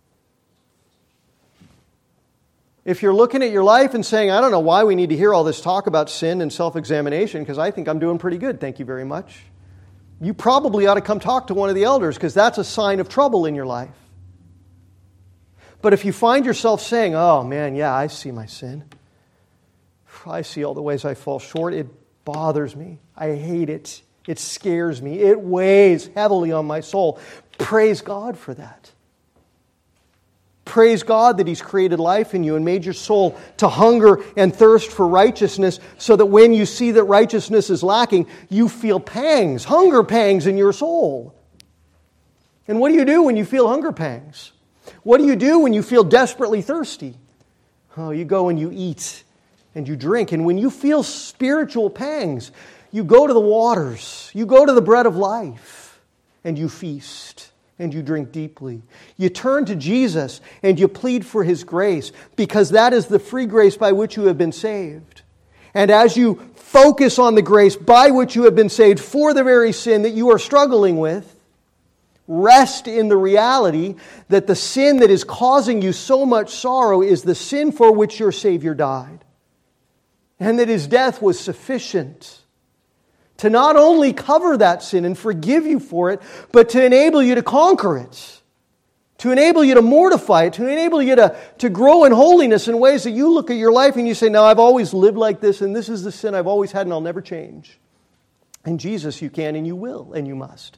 If you're looking at your life and saying, I don't know why we need to hear all this talk about sin and self-examination, because I think I'm doing pretty good, thank you very much. You probably ought to come talk to one of the elders, because that's a sign of trouble in your life. But if you find yourself saying, oh man, yeah, I see my sin. I see all the ways I fall short. It bothers me. I hate it. It scares me. It weighs heavily on my soul. Praise God for that. Praise God that He's created life in you and made your soul to hunger and thirst for righteousness, so that when you see that righteousness is lacking, you feel pangs, hunger pangs in your soul. And what do you do when you feel hunger pangs? What do you do when you feel desperately thirsty? Oh, you go and you eat and you drink. And when you feel spiritual pangs, you go to the waters, you go to the bread of life, and you feast. And you drink deeply. You turn to Jesus and you plead for His grace, because that is the free grace by which you have been saved. And as you focus on the grace by which you have been saved for the very sin that you are struggling with, rest in the reality that the sin that is causing you so much sorrow is the sin for which your Savior died. And that His death was sufficient to not only cover that sin and forgive you for it, but to enable you to conquer it, to enable you to mortify it, to enable you to grow in holiness in ways that you look at your life and you say, no, I've always lived like this, and this is the sin I've always had and I'll never change. In Jesus you can and you will and you must.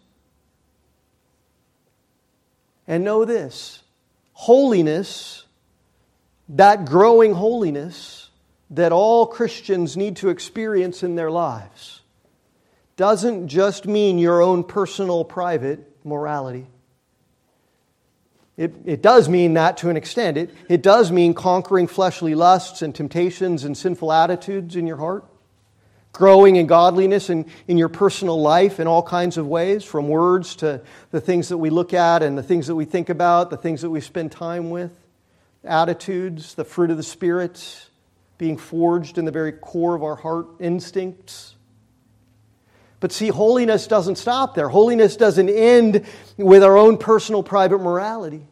And know this, holiness, that growing holiness that all Christians need to experience in their lives, doesn't just mean your own personal, private morality. It does mean that to an extent. It does mean conquering fleshly lusts and temptations and sinful attitudes in your heart. Growing in godliness in your personal life in all kinds of ways, from words to the things that we look at and the things that we think about, the things that we spend time with. Attitudes, the fruit of the Spirit, being forged in the very core of our heart instincts. But see, holiness doesn't stop there. Holiness doesn't end with our own personal, private morality.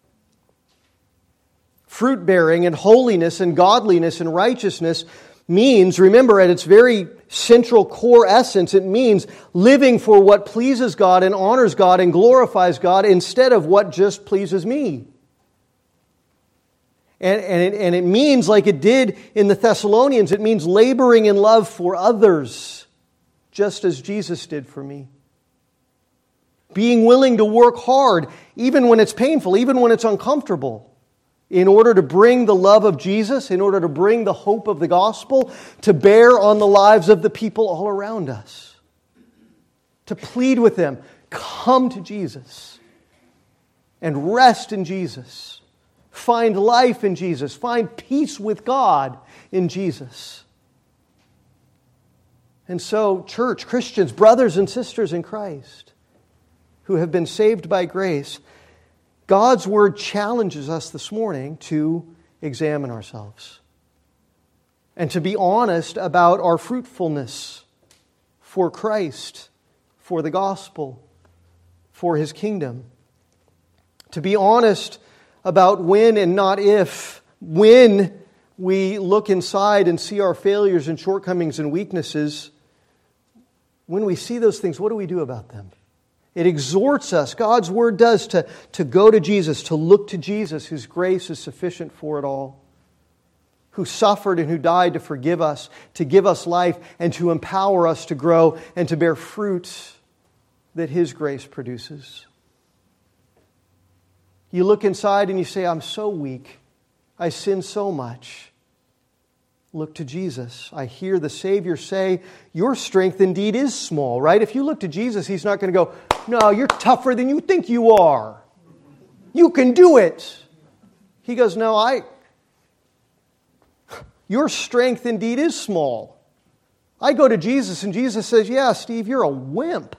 Fruit-bearing and holiness and godliness and righteousness means, remember, at its very central core essence, it means living for what pleases God and honors God and glorifies God instead of what just pleases me. And it means, like it did in the Thessalonians, it means laboring in love for others, just as Jesus did for me. Being willing to work hard, even when it's painful, even when it's uncomfortable, in order to bring the love of Jesus, in order to bring the hope of the gospel to bear on the lives of the people all around us. To plead with them, come to Jesus and rest in Jesus. Find life in Jesus. Find peace with God in Jesus. And so, church, Christians, brothers and sisters in Christ, who have been saved by grace, God's Word challenges us this morning to examine ourselves and to be honest about our fruitfulness for Christ, for the gospel, for His kingdom. To be honest about when and not if, when we look inside and see our failures and shortcomings and weaknesses, when we see those things, what do we do about them? It exhorts us, God's Word does, to go to Jesus, to look to Jesus, whose grace is sufficient for it all, who suffered and who died to forgive us, to give us life, and to empower us to grow and to bear fruit that His grace produces. You look inside and you say, I'm so weak. I sin so much. Look to Jesus. I hear the Savior say, your strength indeed is small, right? If you look to Jesus, He's not going to go, no, you're tougher than you think you are. You can do it. He goes, no, your strength indeed is small. I go to Jesus and Jesus says, yeah, Steve, you're a wimp.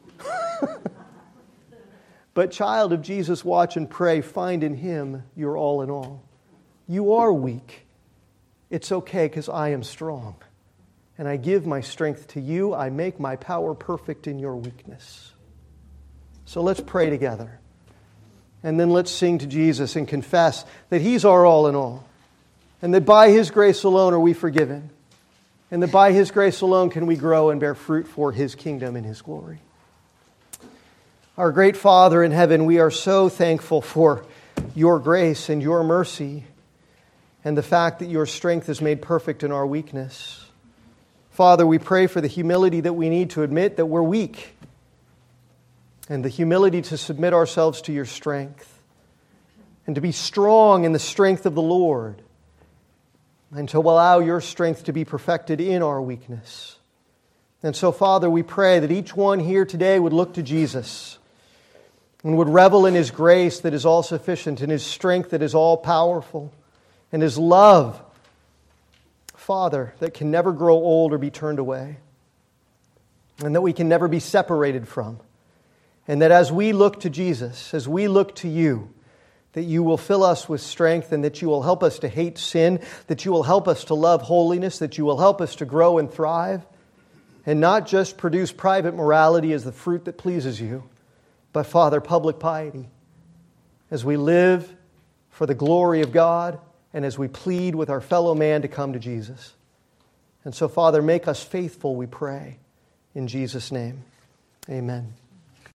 But child of Jesus, watch and pray. Find in Him your all in all. You are weak. It's okay because I am strong. And I give my strength to you. I make my power perfect in your weakness. So let's pray together. And then let's sing to Jesus and confess that He's our all in all. And that by His grace alone are we forgiven. And that by His grace alone can we grow and bear fruit for His kingdom and His glory. Our great Father in heaven, we are so thankful for your grace and your mercy and the fact that your strength is made perfect in our weakness. Father, we pray for the humility that we need to admit that we're weak and the humility to submit ourselves to your strength and to be strong in the strength of the Lord and to allow your strength to be perfected in our weakness. And so, Father, we pray that each one here today would look to Jesus and would revel in His grace that is all sufficient, in His strength that is all powerful, and His love, Father, that can never grow old or be turned away, and that we can never be separated from. And that as we look to Jesus, as we look to you, that you will fill us with strength and that you will help us to hate sin, that you will help us to love holiness, that you will help us to grow and thrive, and not just produce private morality as the fruit that pleases you, but, Father, public piety, as we live for the glory of God and as we plead with our fellow man to come to Jesus. And so, Father, make us faithful, we pray. In Jesus' name, amen.